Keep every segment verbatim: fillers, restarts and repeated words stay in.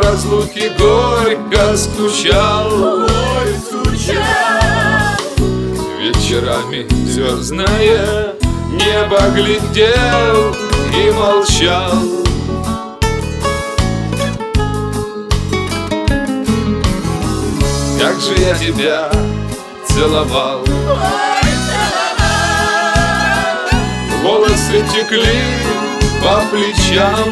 разлуке горько скучал. Ой, скучал. Вечерами звездное небо глядел и молчал. Как же я тебя целовал. Ой, целовал. Волосы текли по плечам.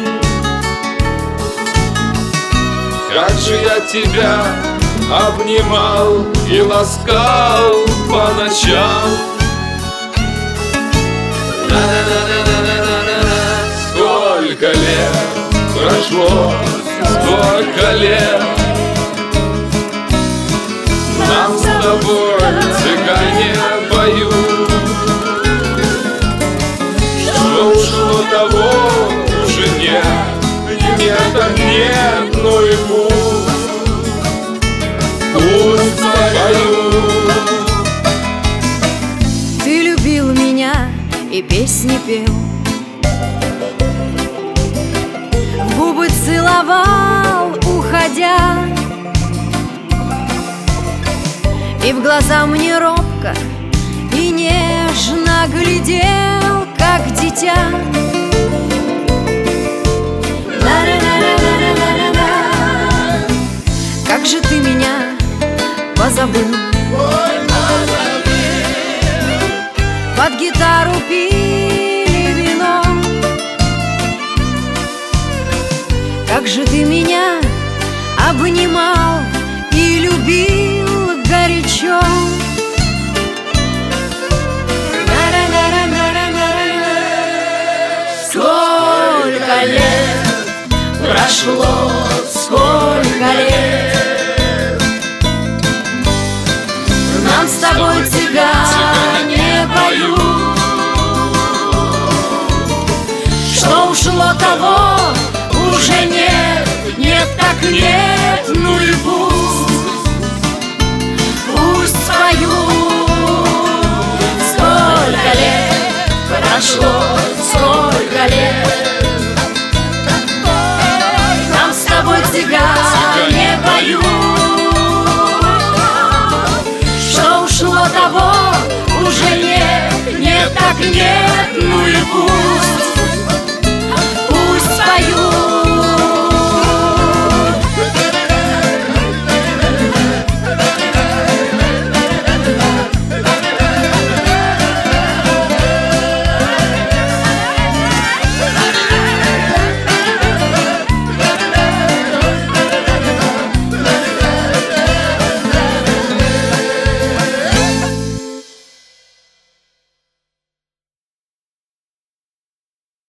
Как же я тебя обнимал и ласкал по ночам. На-на-на-на-на-на-на-на. Сколько лет прошло, сколько лет нам с тобой цыгане поют. Что ушло, того уже нет. Нет, так нет, ну и пусть, пусть поют. Ты любил меня и песни пел, в губы целовал, уходя, и в глаза мне робко и нежно глядел, как дитя. Как же ты меня позабыл. Ой, позабыл. Под гитару пили вино. Как же ты меня обнимал и любил горячо. Сколько лет прошло, сколько лет Нам с тобой цыгане поют. Что ушло, того уже нет. Нет, так нет, ну и пусть, пусть поют. Сколько лет прошло, сколько лет нам с тобой цыгане поют. Что ушло, того уже нет. Нет, так нет, ну и пусть.